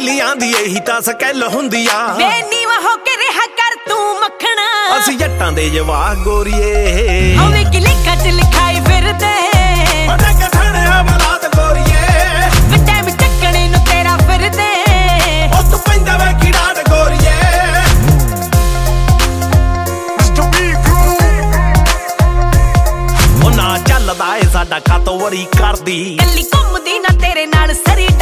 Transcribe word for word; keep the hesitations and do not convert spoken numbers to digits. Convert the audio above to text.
ਬੇਲੀਆਂ ਦੀ ਇਹੀ ਤਾਂ ਸਕੈਲ ਹੁੰਦੀ ਆ ਵੇ ਨੀਵਾਂ ਹੋ ਕੇ ਰਿਹਾ ਕਰ ਤੂੰ ਮੱਖਣਾ ਅਸੀਂ ਜੱਟਾਂ ਦੇ ਜਵਾਕ ਗੋਰੀਏ ਹੋਵੇ ਕਿ ਲਿਖਾਂ ਚ ਲਿਖਾਈ ਫਿਰਦੇ ਪਤਾ ਕਿ ਥਾਣਿਆਂ ਬਲਾਤ ਗੋਰੀਏ ਵੇ ਟਾਈਮ ਚੱਕਣੇ ਨੂੰ ਤੇਰਾ ਫਿਰਦੇ ਉਹ ਤੂੰ ਪੈਂਦਾ ਵੇ ਕੀੜਾ ਡ ਗੋਰੀਏ ਉਹ ਨਾ ਚੱਲਦਾ ਏ ਸਾਡਾ ਖਾਤੋਂ ਵਰੀ ਕਰਦੀ ਕੱਲੀ ਘੁੰਮਦੀ ਨਾ ਤੇਰੇ ਨਾਲ ਸਰੀ